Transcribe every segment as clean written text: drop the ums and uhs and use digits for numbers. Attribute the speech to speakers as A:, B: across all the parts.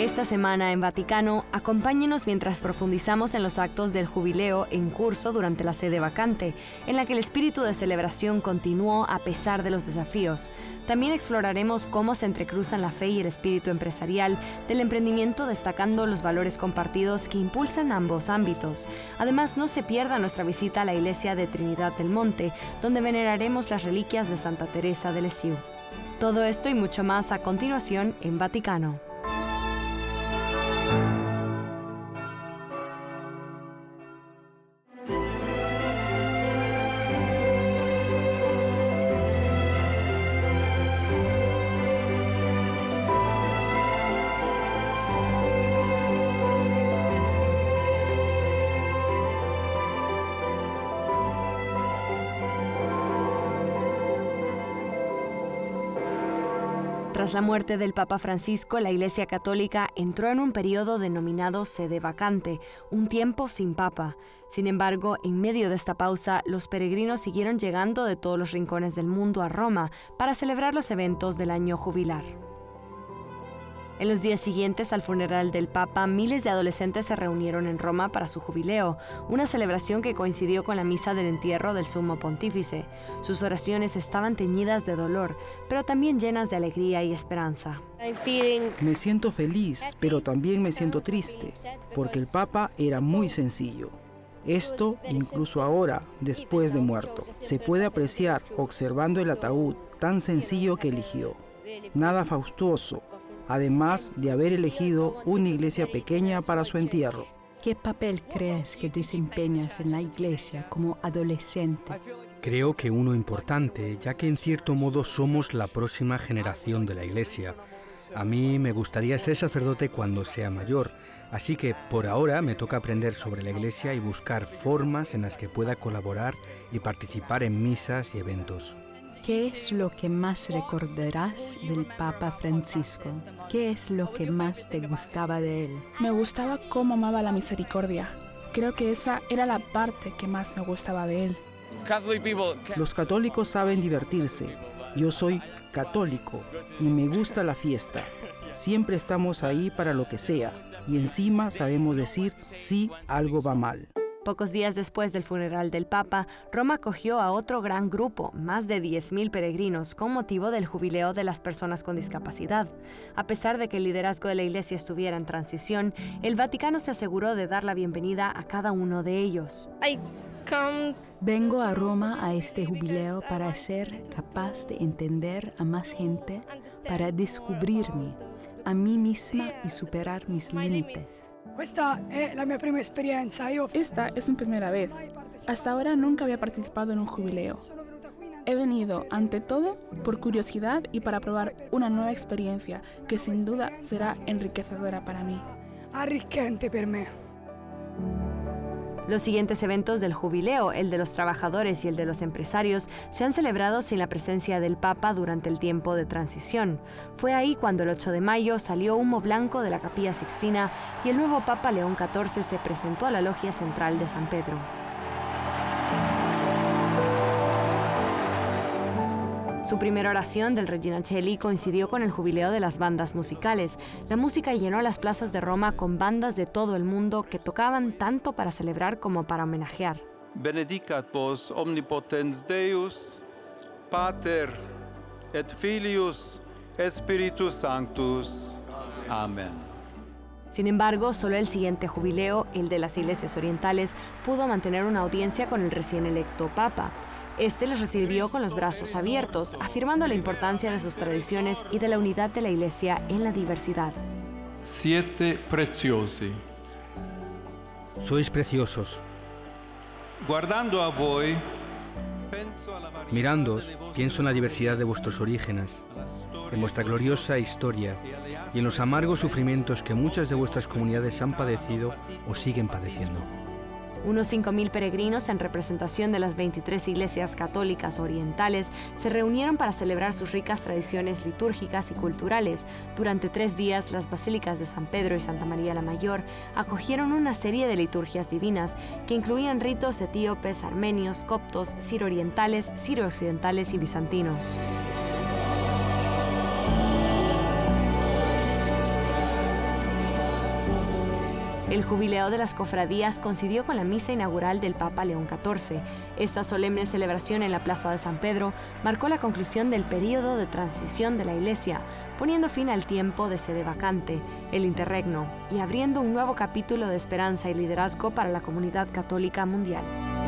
A: Esta semana en Vaticano, acompáñenos mientras profundizamos en los actos del jubileo en curso durante la sede vacante, en la que el espíritu de celebración continuó a pesar de los desafíos. También exploraremos cómo se entrecruzan la fe y el espíritu empresarial del emprendimiento, destacando los valores compartidos que impulsan ambos ámbitos. Además, no se pierda nuestra visita a la iglesia de Trinidad del Monte, donde veneraremos las reliquias de Santa Teresa de Lisieux. Todo esto y mucho más a continuación en Vaticano. Tras la muerte del Papa Francisco, la Iglesia Católica entró en un periodo denominado sede vacante, un tiempo sin Papa. Sin embargo, en medio de esta pausa, los peregrinos siguieron llegando de todos los rincones del mundo a Roma para celebrar los eventos del año jubilar. En los días siguientes al funeral del Papa, miles de adolescentes se reunieron en Roma para su jubileo, una celebración que coincidió con la misa del entierro del Sumo Pontífice. Sus oraciones estaban teñidas de dolor, pero también llenas de alegría y esperanza.
B: Me siento feliz, pero también me siento triste, porque el Papa era muy sencillo. Esto, incluso ahora, después de muerto, se puede apreciar observando el ataúd tan sencillo que eligió. Nada fastuoso, además de haber elegido una iglesia pequeña para su entierro.
C: ¿Qué papel crees que desempeñas en la iglesia como adolescente?
D: Creo que uno importante, ya que en cierto modo somos la próxima generación de la iglesia. A mí me gustaría ser sacerdote cuando sea mayor, así que por ahora me toca aprender sobre la iglesia y buscar formas en las que pueda colaborar y participar en misas y eventos.
C: ¿Qué es lo que más recordarás del Papa Francisco? ¿Qué es lo que más te gustaba de él?
E: Me gustaba cómo amaba la misericordia. Creo que esa era la parte que más me gustaba de él.
B: Los católicos saben divertirse. Yo soy católico y me gusta la fiesta. Siempre estamos ahí para lo que sea y encima sabemos decir si algo va mal.
A: Pocos días después del funeral del Papa, Roma acogió a otro gran grupo, más de 10.000 peregrinos, con motivo del jubileo de las personas con discapacidad. A pesar de que el liderazgo de la Iglesia estuviera en transición, el Vaticano se aseguró de dar la bienvenida a cada uno de ellos.
C: Vengo a Roma a este jubileo para ser capaz de entender a más gente, para descubrirme a mí misma y superar mis límites.
E: Esta es mi primera vez. Hasta ahora nunca había participado en un jubileo. He venido, ante todo, por curiosidad y para probar una nueva experiencia que sin duda será enriquecedora para mí.
F: Arricchente per me.
A: Los siguientes eventos del jubileo, el de los trabajadores y el de los empresarios, se han celebrado sin la presencia del Papa durante el tiempo de transición. Fue ahí cuando el 8 de mayo salió humo blanco de la Capilla Sixtina y el nuevo Papa León XIV se presentó a la logia central de San Pedro. Su primera oración del Regina Coeli coincidió con el jubileo de las bandas musicales. La música llenó las plazas de Roma con bandas de todo el mundo que tocaban tanto para celebrar como para homenajear.
G: Benedicat vos omnipotens Deus, Pater et Filius et Spiritus Sanctus. Amén.
A: Sin embargo, solo el siguiente jubileo, el de las iglesias orientales, pudo mantener una audiencia con el recién electo Papa. Este los recibió con los brazos abiertos, afirmando la importancia de sus tradiciones y de la unidad de la Iglesia en la diversidad.
G: Siete preziosi.
D: Sois preciosos.
G: Guardando a voi,
D: Mirándoos, pienso en la diversidad de vuestros orígenes, en vuestra gloriosa historia y en los amargos sufrimientos que muchas de vuestras comunidades han padecido o siguen padeciendo.
A: Unos 5.000 peregrinos en representación de las 23 iglesias católicas orientales se reunieron para celebrar sus ricas tradiciones litúrgicas y culturales. Durante 3 días, las basílicas de San Pedro y Santa María la Mayor acogieron una serie de liturgias divinas que incluían ritos etíopes, armenios, coptos, siro-orientales, siro-occidentales y bizantinos. El jubileo de las cofradías coincidió con la misa inaugural del Papa León XIV. Esta solemne celebración en la Plaza de San Pedro marcó la conclusión del período de transición de la Iglesia, poniendo fin al tiempo de sede vacante, el interregno, y abriendo un nuevo capítulo de esperanza y liderazgo para la comunidad católica mundial.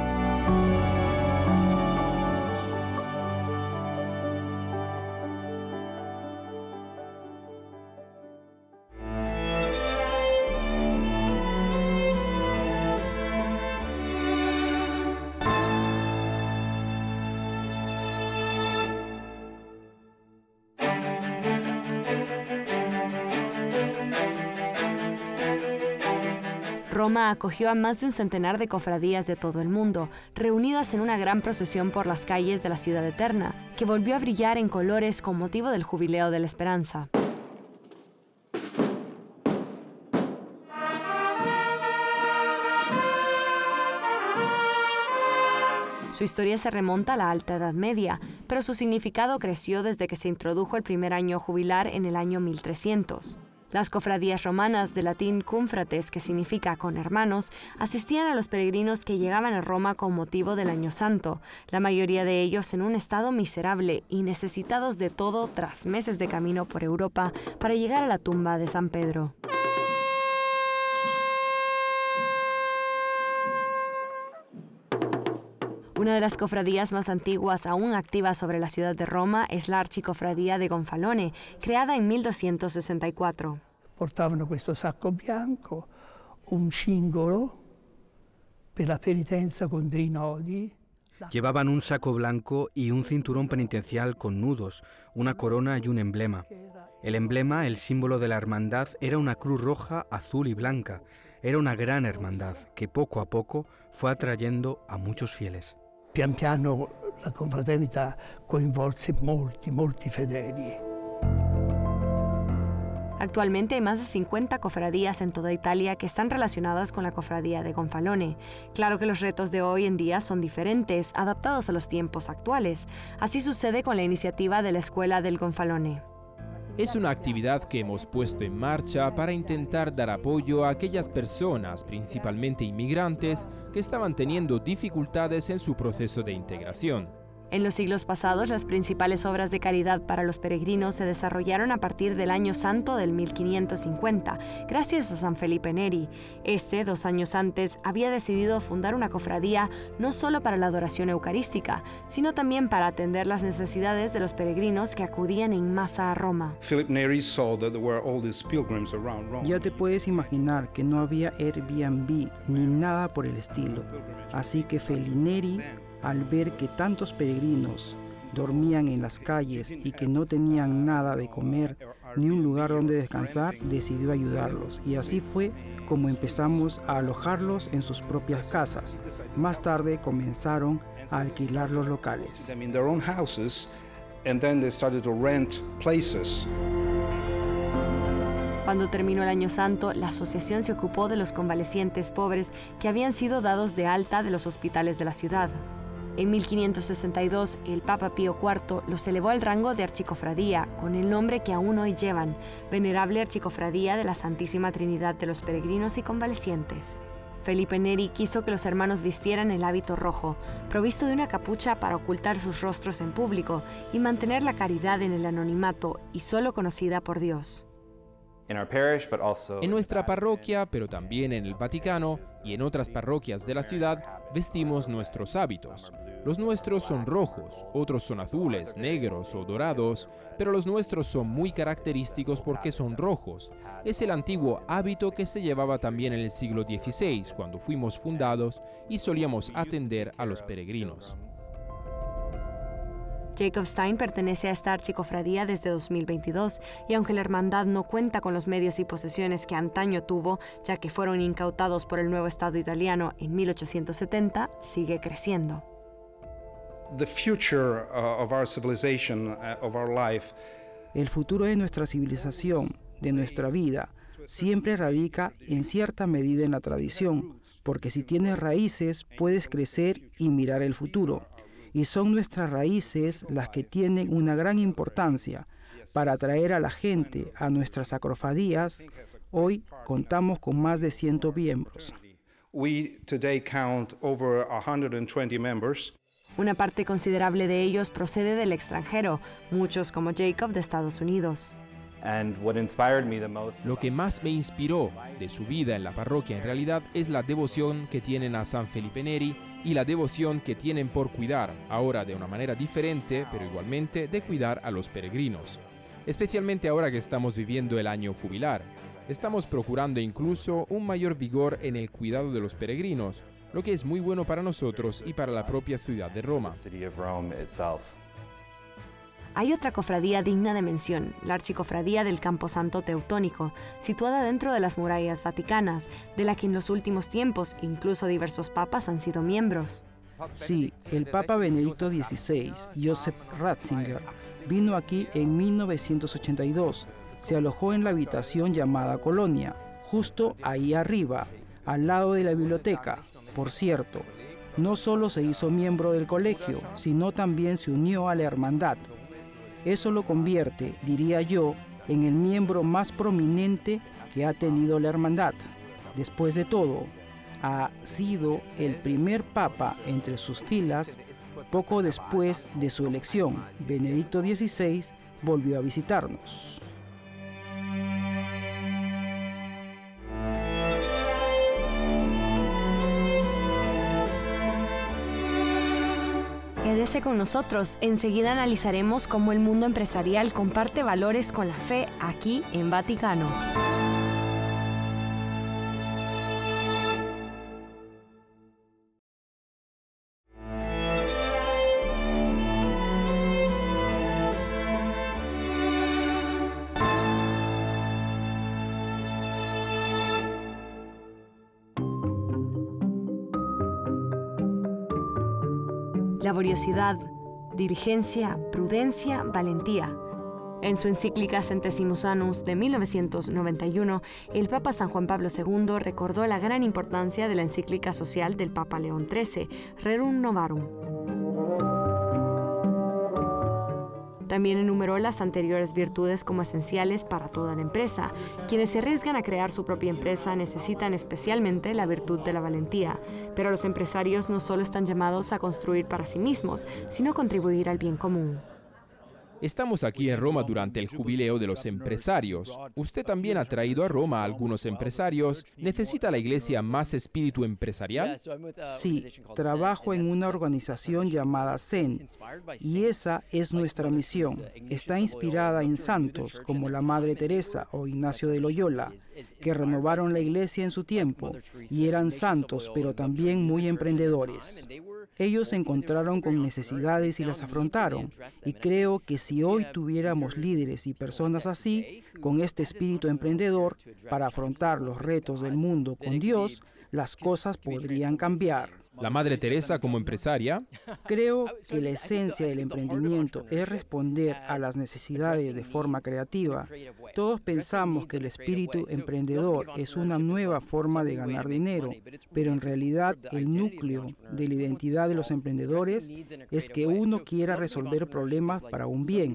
A: Roma acogió a más de un centenar de cofradías de todo el mundo, reunidas en una gran procesión por las calles de la ciudad eterna, que volvió a brillar en colores con motivo del Jubileo de la Esperanza. Su historia se remonta a la Alta Edad Media, pero su significado creció desde que se introdujo el primer año jubilar en el año 1300. Las cofradías romanas, de latín cumfrates, que significa con hermanos, asistían a los peregrinos que llegaban a Roma con motivo del Año Santo, la mayoría de ellos en un estado miserable y necesitados de todo tras meses de camino por Europa para llegar a la tumba de San Pedro. Una de las cofradías más antiguas aún activas sobre la ciudad de Roma es la Archicofradía de Gonfalone, creada en 1264.
H: Portavano questo sacco bianco, un cingolo per la penitenza con dei nodi.
D: Llevaban un saco blanco y un cinturón penitencial con nudos, una corona y un emblema. El emblema, el símbolo de la hermandad, era una cruz roja, azul y blanca. Era una gran hermandad que poco a poco fue atrayendo a muchos fieles.
H: Pian piano la confraternita coinvolse molti fedeli.
A: Actualmente hay más de 50 cofradías en toda Italia que están relacionadas con la cofradía de Gonfalone. Claro que los retos de hoy en día son diferentes, adaptados a los tiempos actuales. Así sucede con la iniciativa de la Escuela del Gonfalone.
I: Es una actividad que hemos puesto en marcha para intentar dar apoyo a aquellas personas, principalmente inmigrantes, que estaban teniendo dificultades en su proceso de integración.
A: En los siglos pasados, las principales obras de caridad para los peregrinos se desarrollaron a partir del Año Santo del 1550, gracias a San Felipe Neri. 2 años antes, había decidido fundar una cofradía no solo para la adoración eucarística, sino también para atender las necesidades de los peregrinos que acudían en masa a Roma.
B: Ya te puedes imaginar que no había Airbnb ni nada por el estilo. Así que Felineri, al ver que tantos peregrinos dormían en las calles y que no tenían nada de comer ni un lugar donde descansar, decidió ayudarlos. Y así fue como empezamos a alojarlos en sus propias casas. Más tarde comenzaron a alquilar los locales.
A: Cuando terminó el Año Santo, la asociación se ocupó de los convalecientes pobres que habían sido dados de alta de los hospitales de la ciudad. En 1562, el Papa Pío IV los elevó al rango de archicofradía, con el nombre que aún hoy llevan, Venerable Archicofradía de la Santísima Trinidad de los Peregrinos y Convalecientes. Felipe Neri quiso que los hermanos vistieran el hábito rojo, provisto de una capucha para ocultar sus rostros en público y mantener la caridad en el anonimato y solo conocida por Dios.
I: En nuestra parroquia, pero también en el Vaticano y en otras parroquias de la ciudad, vestimos nuestros hábitos. Los nuestros son rojos, otros son azules, negros o dorados, pero los nuestros son muy característicos porque son rojos. Es el antiguo hábito que se llevaba también en el siglo XVI, cuando fuimos fundados y solíamos atender a los peregrinos.
A: Jacob Stein pertenece a esta archicofradía desde 2022 y aunque la hermandad no cuenta con los medios y posesiones que antaño tuvo, ya que fueron incautados por el nuevo Estado italiano en 1870, sigue creciendo.
B: El futuro de nuestra civilización, de nuestra vida, siempre radica en cierta medida en la tradición, porque si tienes raíces puedes crecer y mirar el futuro. Y son nuestras raíces las que tienen una gran importancia para atraer a la gente a nuestras cofradías Hoy contamos con más de 100 miembros.
J: We today count over 120 members.
A: Una parte considerable de ellos procede del extranjero, muchos como Jacob de Estados Unidos.
I: Lo que más me inspiró de su vida en la parroquia en realidad es la devoción que tienen a San Felipe Neri y la devoción que tienen por cuidar, ahora de una manera diferente, pero igualmente de cuidar a los peregrinos. Especialmente ahora que estamos viviendo el año jubilar. Estamos procurando incluso un mayor vigor en el cuidado de los peregrinos, lo que es muy bueno para nosotros y para la propia ciudad de Roma.
A: Hay otra cofradía digna de mención, la Archicofradía del Camposanto Teutónico, situada dentro de las murallas vaticanas, de la que en los últimos tiempos incluso diversos papas han sido miembros.
B: Sí, el Papa Benedicto XVI, Joseph Ratzinger, vino aquí en 1982. Se alojó en la habitación llamada Colonia, justo ahí arriba, al lado de la biblioteca. Por cierto, no solo se hizo miembro del colegio, sino también se unió a la hermandad. Eso lo convierte, diría yo, en el miembro más prominente que ha tenido la hermandad. Después de todo, ha sido el primer papa entre sus filas. Poco después de su elección, Benedicto XVI volvió a visitarnos.
A: Quédese con nosotros, enseguida analizaremos cómo el mundo empresarial comparte valores con la fe aquí en Vaticano. Laboriosidad, diligencia, prudencia, valentía. En su encíclica Centesimus Annus de 1991, el Papa San Juan Pablo II recordó la gran importancia de la encíclica social del Papa León XIII, Rerum Novarum. También enumeró las anteriores virtudes como esenciales para toda la empresa. Quienes se arriesgan a crear su propia empresa necesitan especialmente la virtud de la valentía, pero los empresarios no solo están llamados a construir para sí mismos, sino contribuir al bien común.
I: Estamos aquí en Roma durante el jubileo de los empresarios. Usted también ha traído a Roma a algunos empresarios. ¿Necesita la iglesia más espíritu empresarial?
B: Sí, trabajo en una organización llamada CEN, y esa es nuestra misión. Está inspirada en santos como la Madre Teresa o Ignacio de Loyola, que renovaron la iglesia en su tiempo y eran santos, pero también muy emprendedores. Ellos se encontraron con necesidades y las afrontaron, y creo que si hoy tuviéramos líderes y personas así, con este espíritu emprendedor, para afrontar los retos del mundo con Dios, las cosas podrían cambiar.
I: ¿La Madre Teresa como empresaria?
B: Creo que la esencia del emprendimiento es responder a las necesidades de forma creativa. Todos pensamos que el espíritu emprendedor es una nueva forma de ganar dinero, pero en realidad el núcleo de la identidad de los emprendedores es que uno quiera resolver problemas para un bien.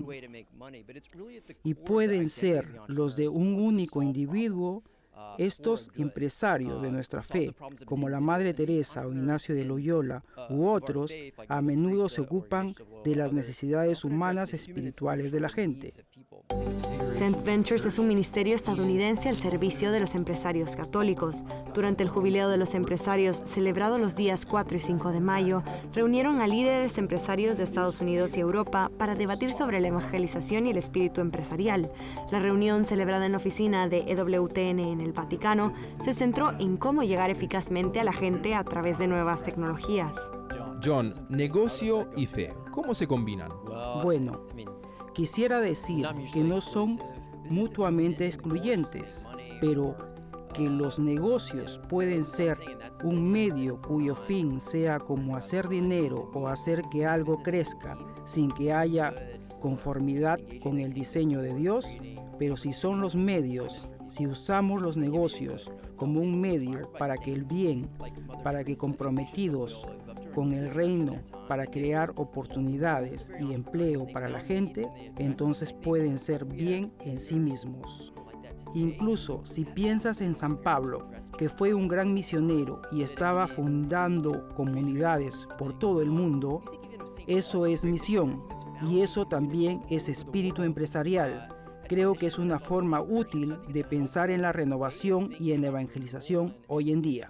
B: Y pueden ser los de un único individuo. Estos empresarios de nuestra fe, como la Madre Teresa o Ignacio de Loyola u otros, a menudo se ocupan de las necesidades humanas espirituales de la gente.
A: St. Ventures es un ministerio estadounidense al servicio de los empresarios católicos. Durante el jubileo de los empresarios, celebrado los días 4 y 5 de mayo, reunieron a líderes empresarios de Estados Unidos y Europa para debatir sobre la evangelización y el espíritu empresarial. La reunión, celebrada en la oficina de EWTN en el Vaticano, se centró en cómo llegar eficazmente a la gente a través de nuevas tecnologías.
I: John, negocio y fe, ¿cómo se combinan?
B: Bueno, quisiera decir que no son mutuamente excluyentes, pero que los negocios pueden ser un medio cuyo fin sea como hacer dinero o hacer que algo crezca sin que haya conformidad con el diseño de Dios, pero si son los medios, si usamos los negocios como un medio para que el bien, para que comprometidos con el reino, para crear oportunidades y empleo para la gente, entonces pueden ser bien en sí mismos. incluso si piensas en San Pablo, que fue un gran misionero y estaba fundando comunidades por todo el mundo, eso es misión y eso también es espíritu empresarial. Creo que es una forma útil de pensar en la renovación y en la evangelización hoy en día.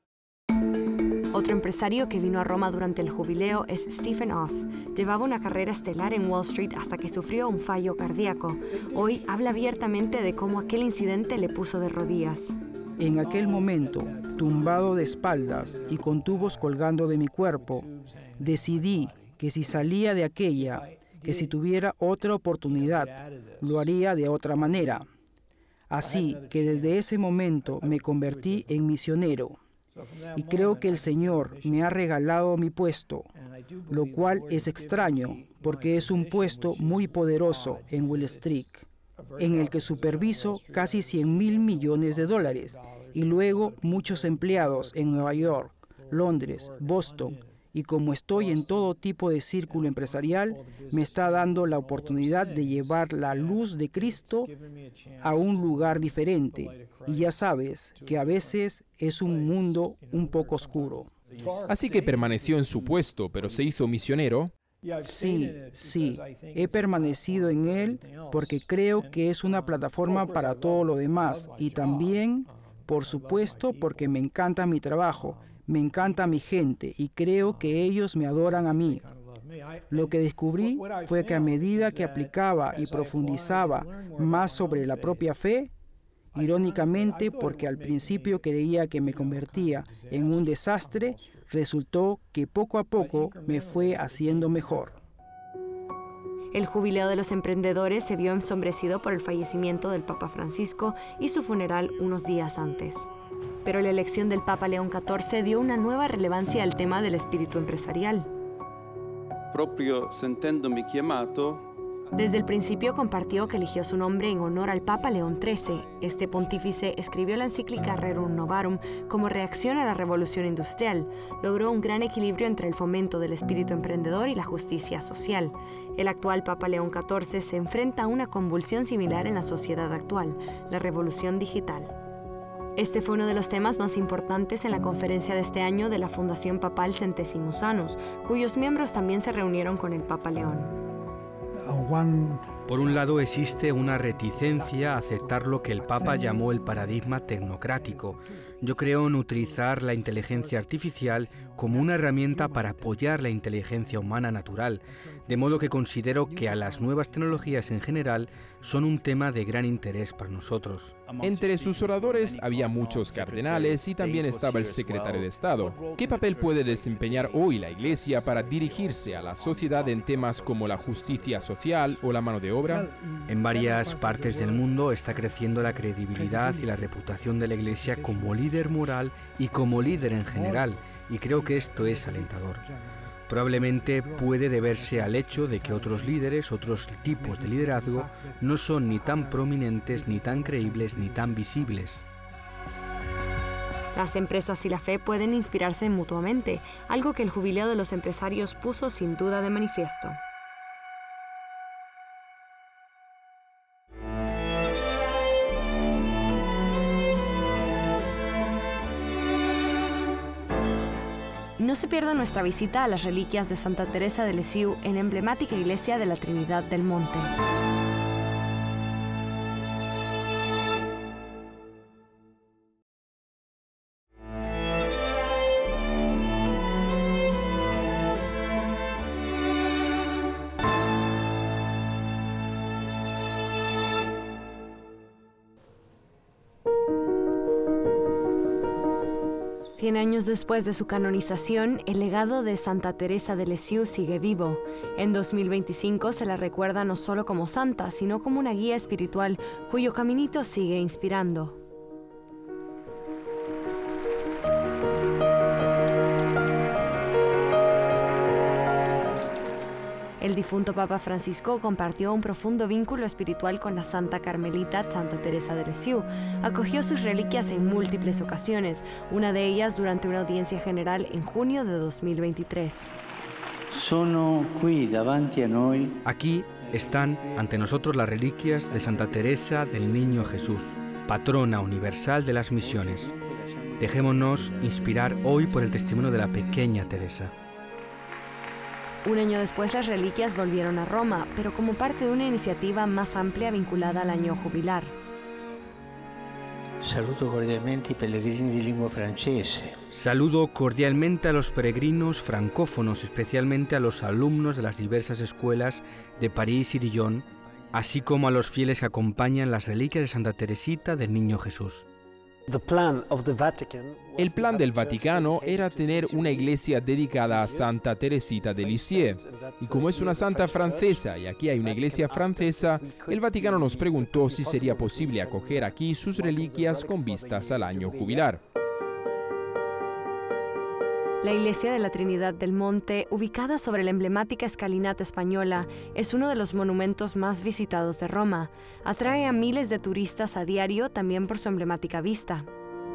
A: Otro empresario que vino a Roma durante el jubileo es Stephen Oth. Llevaba una carrera estelar en Wall Street hasta que sufrió un fallo cardíaco. Hoy habla abiertamente de cómo aquel incidente le puso de rodillas.
B: En aquel momento, tumbado de espaldas y con tubos colgando de mi cuerpo, decidí que si salía de aquella, que si tuviera otra oportunidad, lo haría de otra manera. Así que desde ese momento me convertí en misionero. Y creo que el Señor me ha regalado mi puesto, lo cual es extraño porque es un puesto muy poderoso en Wall Street, en el que superviso casi $100,000 millones y luego muchos empleados en Nueva York, Londres, Boston, y como estoy en todo tipo de círculo empresarial, me está dando la oportunidad de llevar la luz de Cristo a un lugar diferente. Y ya sabes que a veces es un mundo un poco oscuro.
I: Así que permaneció en su puesto, pero se hizo misionero.
B: Sí, he permanecido en él porque creo que es una plataforma para todo lo demás y también, por supuesto, porque me encanta mi trabajo. Me encanta mi gente y creo que ellos me adoran a mí. Lo que descubrí fue que a medida que aplicaba y profundizaba más sobre la propia fe, irónicamente porque al principio creía que me convertía en un desastre, resultó que poco a poco me fue haciendo mejor.
A: El jubileo de los emprendedores se vio ensombrecido por el fallecimiento del Papa Francisco y su funeral unos días antes. Pero la elección del Papa León XIV dio una nueva relevancia al tema del espíritu empresarial.
G: Proprio sentendomi chiamato,
A: desde el principio compartió que eligió su nombre en honor al Papa León XIII. Este pontífice escribió la encíclica Rerum Novarum como reacción a la revolución industrial. Logró un gran equilibrio entre el fomento del espíritu emprendedor y la justicia social. El actual Papa León XIV se enfrenta a una convulsión similar en la sociedad actual, la revolución digital. Este fue uno de los temas más importantes en la conferencia de este año de la Fundación Papal Centesimus Annus, cuyos miembros también se reunieron con el Papa León.
D: Por un lado existe una reticencia a aceptar lo que el Papa llamó el paradigma tecnocrático. Yo creo en utilizar la inteligencia artificial como una herramienta para apoyar la inteligencia humana natural, de modo que considero que a las nuevas tecnologías en general son un tema de gran interés para nosotros.
I: Entre sus oradores había muchos cardenales y también estaba el secretario de Estado. ¿Qué papel puede desempeñar hoy la Iglesia para dirigirse a la sociedad en temas como la justicia social o la mano de obra?
D: En varias partes del mundo está creciendo la credibilidad y la reputación de la Iglesia como líder moral y como líder en general, y creo que esto es alentador. Probablemente puede deberse al hecho de que otros líderes, otros tipos de liderazgo, no son ni tan prominentes, ni tan creíbles, ni tan visibles.
A: Las empresas y la fe pueden inspirarse mutuamente, algo que el jubileo de los empresarios puso sin duda de manifiesto. No se pierda nuestra visita a las reliquias de Santa Teresa de Lisieux en la emblemática iglesia de la Trinidad del Monte. Cien años después de su canonización, el legado de Santa Teresa de Lisieux sigue vivo. En 2025 se la recuerda no solo como santa, sino como una guía espiritual cuyo caminito sigue inspirando. El difunto Papa Francisco compartió un profundo vínculo espiritual con la santa carmelita Santa Teresa de Lisieux. Acogió sus reliquias en múltiples ocasiones, una de ellas durante una audiencia general en junio de 2023.
D: Aquí están ante nosotros las reliquias de Santa Teresa del Niño Jesús. patrona universal de las misiones. Dejémonos inspirar hoy por el testimonio de la pequeña Teresa.
A: Un año después las reliquias volvieron a Roma, pero como parte de una iniciativa más amplia vinculada al año jubilar.
K: Saludo cordialmente i pellegrini di lingua francese.
D: Saludo cordialmente a los peregrinos francófonos, especialmente a los alumnos de las diversas escuelas de París y Dijon, así como a los fieles que acompañan las reliquias de Santa Teresita del Niño Jesús.
I: El plan del Vaticano era tener una iglesia dedicada a Santa Teresita de Lisieux. Y como es una santa francesa y aquí hay una iglesia francesa, el Vaticano nos preguntó si sería posible acoger aquí sus reliquias con vistas al año jubilar.
A: La iglesia de la Trinidad del Monte, ubicada sobre la emblemática escalinata española, es uno de los monumentos más visitados de Roma. Atrae a miles de turistas a diario también por su emblemática vista.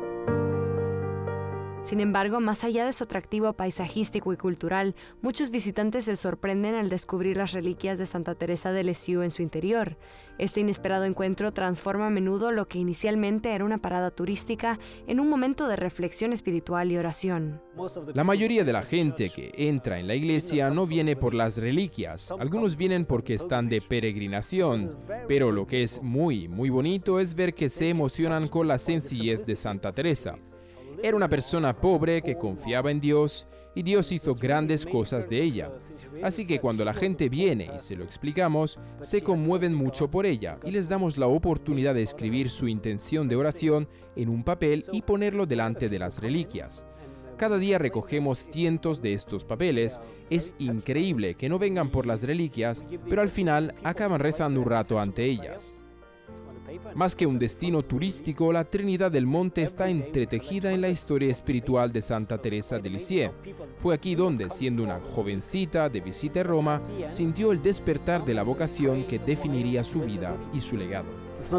A: Sin embargo, más allá de su atractivo paisajístico y cultural, muchos visitantes se sorprenden al descubrir las reliquias de Santa Teresa de Lisieux en su interior. Este inesperado encuentro transforma a menudo lo que inicialmente era una parada turística en un momento de reflexión espiritual y oración.
I: La mayoría de la gente que entra en la iglesia no viene por las reliquias. Algunos vienen porque están de peregrinación, pero lo que es muy bonito es ver que se emocionan con la sencillez de Santa Teresa. Era una persona pobre que confiaba en Dios y Dios hizo grandes cosas de ella. Así que cuando la gente viene y se lo explicamos, se conmueven mucho por ella y les damos la oportunidad de escribir su intención de oración en un papel y ponerlo delante de las reliquias. Cada día recogemos cientos de estos papeles. Es increíble que no vengan por las reliquias, pero al final acaban rezando un rato ante ellas. Más que un destino turístico, la Trinidad del Monte está entretejida en la historia espiritual de Santa Teresa de Lisieux. Fue aquí donde, siendo una jovencita de visita a Roma, sintió el despertar de la vocación que definiría su vida y su legado.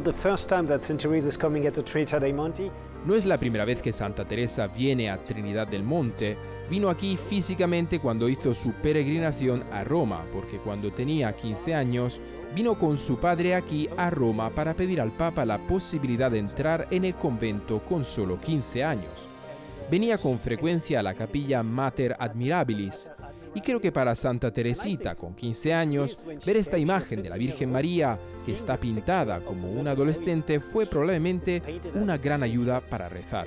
I: No es la primera vez que Santa Teresa viene a Trinidad del Monte. Vino aquí físicamente cuando hizo su peregrinación a Roma, porque cuando tenía 15 años, vino con su padre aquí a Roma para pedir al Papa la posibilidad de entrar en el convento con solo 15 años. Venía con frecuencia a la capilla Mater Admirabilis, y creo que para Santa Teresita, con 15 años, ver esta imagen de la Virgen María, que está pintada como una adolescente, fue probablemente una gran ayuda para rezar.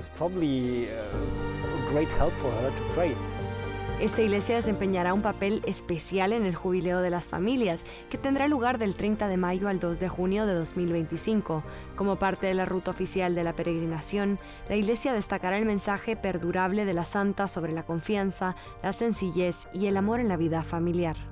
A: Esta iglesia desempeñará un papel especial en el Jubileo de las Familias, que tendrá lugar del 30 de mayo al 2 de junio de 2025. Como parte de la ruta oficial de la peregrinación, la iglesia destacará el mensaje perdurable de la santa sobre la confianza, la sencillez y el amor en la vida familiar.